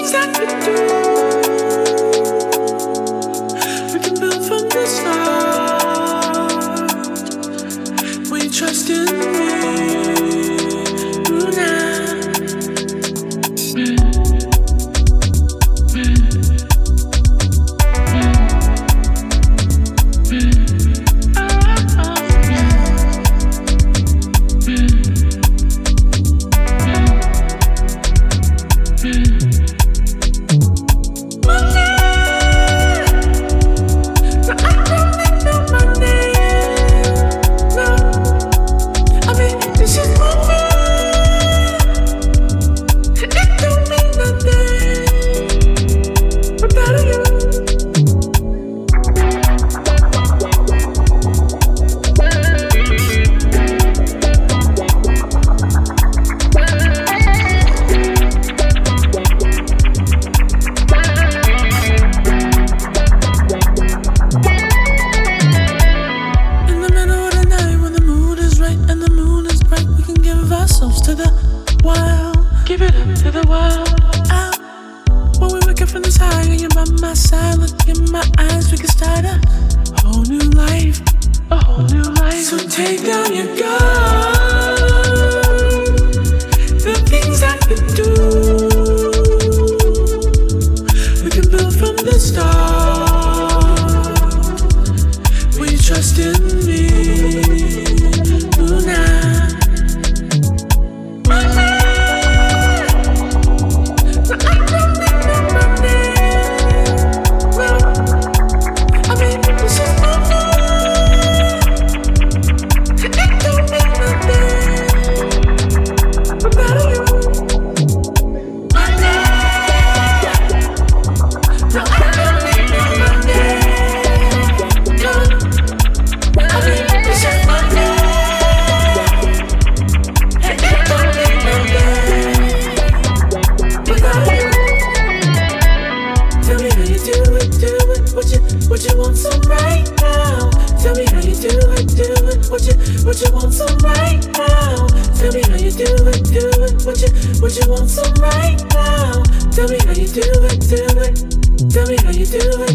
things I could do. We can build from the start. Will you trust in me? To the wild, give it up to the wild. Out when we wake up from this high, and you're by my side, look in my eyes, we can start a whole new life, a whole new life. So take down your guard, the things I could do. We can build from the start. Will you trust in me? Ooh, nah. What you want some right now? Tell me how you do it, do it. What you want some right now? Tell me how you do it, do it. What you want some right now? Tell me how you do it, do it. Tell me how you do it.